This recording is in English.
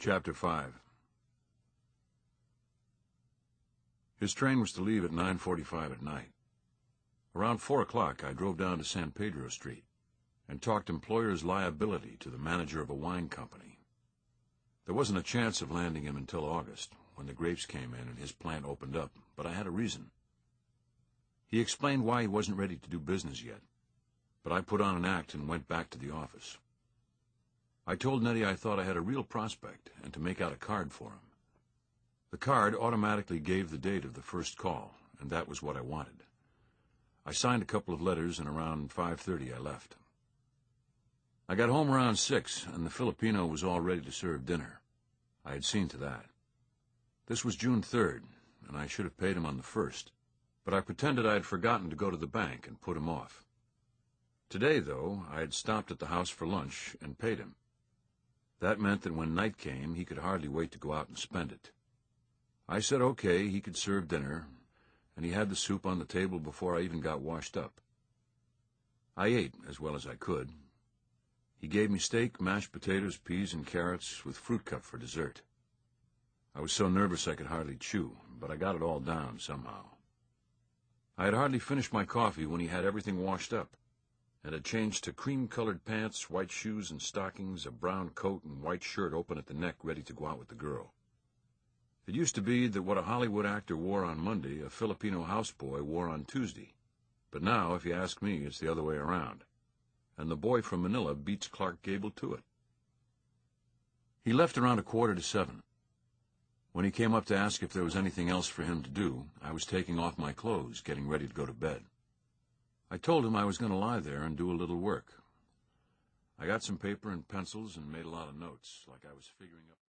Chapter 5. His train was to leave at 9:45 at night. Around 4 o'clock, I drove down to San Pedro Street and talked employer's liability to the manager of a wine company. There wasn't a chance of landing him until August, when the grapes came in and his plant opened up, but I had a reason. He explained why he wasn't ready to do business yet, but I put on an act and went back to the office. I told Nettie I thought I had a real prospect and to make out a card for him. The card automatically gave the date of the first call, and that was what I wanted. I signed a couple of letters, and around 5:30 I left. I got home around 6, and the Filipino was all ready to serve dinner. I had seen to that. This was June 3rd, and I should have paid him on the 1st, but I pretended I had forgotten to go to the bank and put him off. Today, though, I had stopped at the house for lunch and paid him. That meant that when night came, he could hardly wait to go out and spend it. I said okay, he could serve dinner, and he had the soup on the table before I even got washed up. I ate as well as I could. He gave me steak, mashed potatoes, peas, and carrots with fruit cup for dessert. I was so nervous I could hardly chew, but I got it all down somehow. I had hardly finished my coffee when he had everything washed up, and had changed to cream-colored pants, white shoes and stockings, a brown coat and white shirt open at the neck, ready to go out with the girl. It used to be that what a Hollywood actor wore on Monday, a Filipino houseboy wore on Tuesday. But now, if you ask me, it's the other way around. And the boy from Manila beats Clark Gable to it. He left around 6:45. When he came up to ask if there was anything else for him to do, I was taking off my clothes, getting ready to go to bed. I told him I was going to lie there and do a little work. I got some paper and pencils and made a lot of notes, like I was figuring up